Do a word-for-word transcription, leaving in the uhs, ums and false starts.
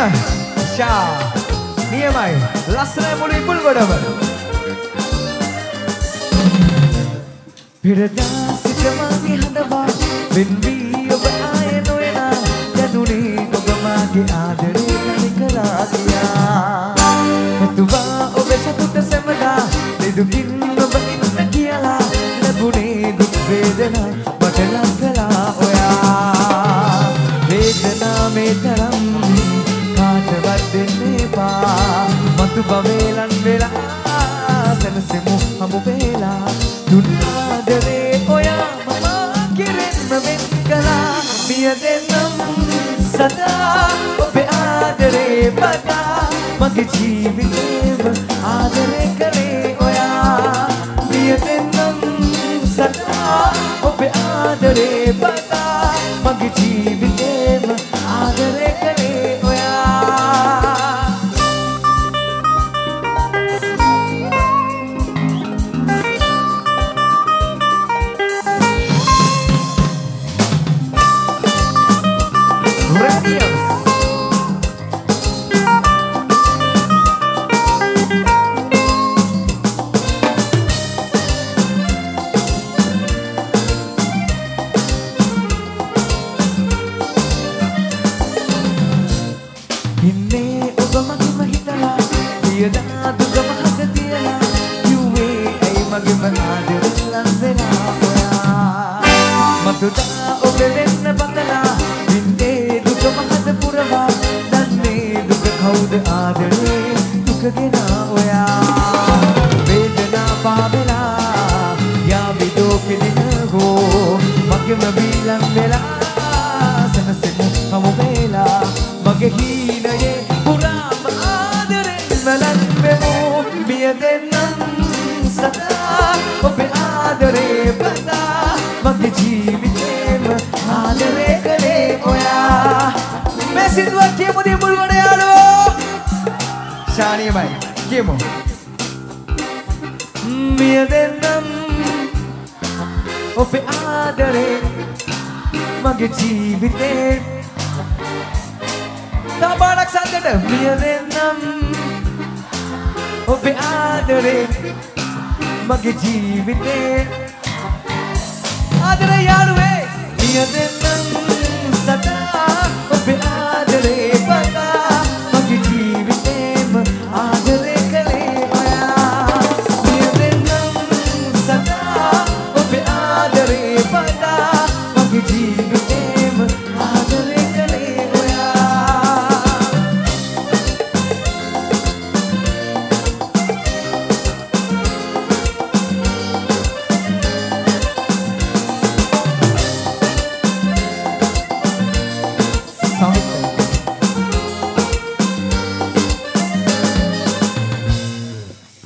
ෂා නියමයි ලස්සන මුලින් මුල් ගොඩම පෙරදා සිට මගේ හදවා වෙන් වී ඔබ ආයේ නොයනා යනුනේ ඔබ මාගේ ආදරේ කනිකලා ගියා මෙතුවා ඔබ සතුට සැමදා දෙදුකින් ඔබ ඉන්න කියලා ලැබුණේ දුක් වේදනා මට ලං කළා ඔයා වේදනා මේ තරම් කාටවත් දෙන්න එපා මතු බවේලන් වෙලා සැනසෙමු හමු වෙලා දුන් ආදරේ ඔයා මම කෙරෙන්ම වෙන් කළා මිය දෙන්නම් සදා ඔබේ ආදරේ බදා මගේ ජීවිතේම ආදරේ කළේ ඔයා මිය දෙන්නම් සදා ඔබේ ආදරේ බදා මගේ ජීවිතේම ආදරේ කළේ ඔයා mage jeevithe adare yaluwe miya dennam